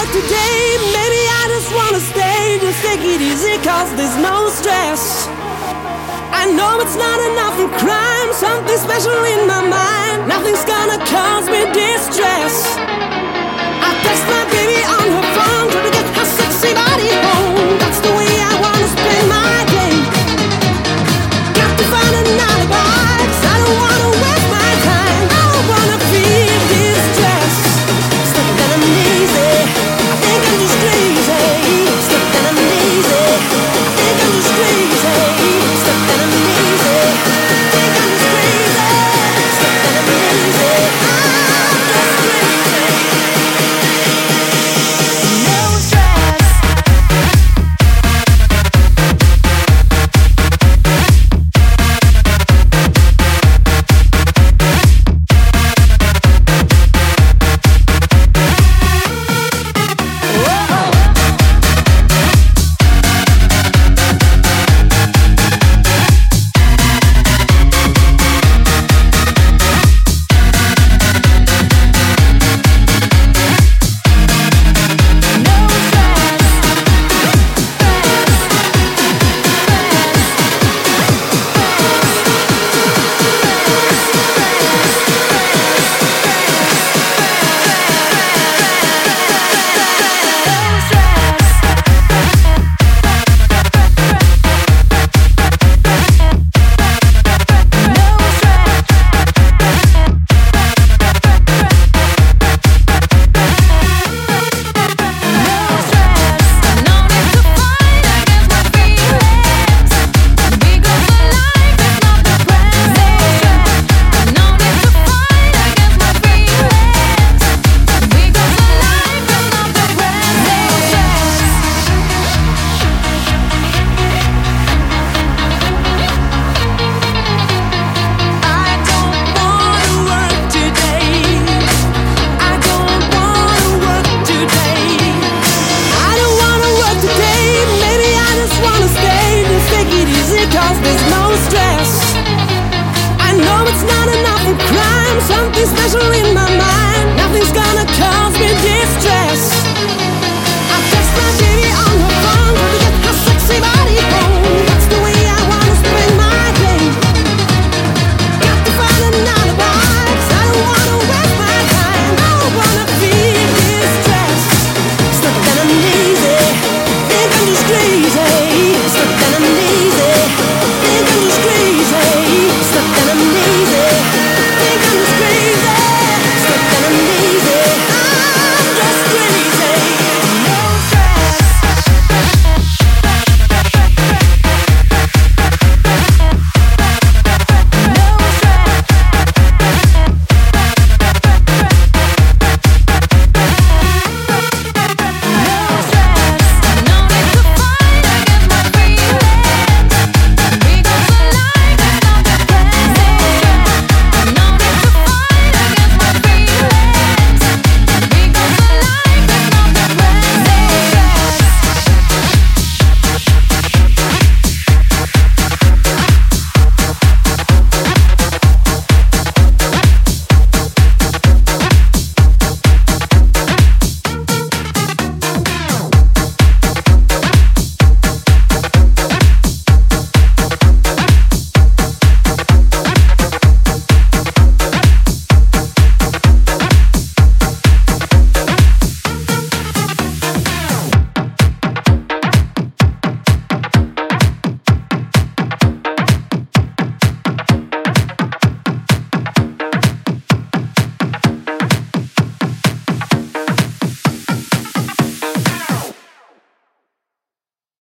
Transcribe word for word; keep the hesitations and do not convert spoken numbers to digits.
work today. Maybe I just wanna stay, just take it easy, cause there's no stress. I know it's not enough for crime, something special in my mind. Nothing's gonna cause me distress. I text my baby on her phone, trying to get her sexy body home. That's the way I wanna spend my day. Got to find an alibi, 'cause I don't wanna waste my time. I don't wanna feel distress. Stuck and I'm easy, I think I'm just crazy. Stuck and I'm easy, I think I'm just crazy. Stuck and I'm easy, I think I'm just crazy. Stuck and I'm easy, I'm just crazy. No stress. Cause there's no stress. I know it's not enough for crime, something special in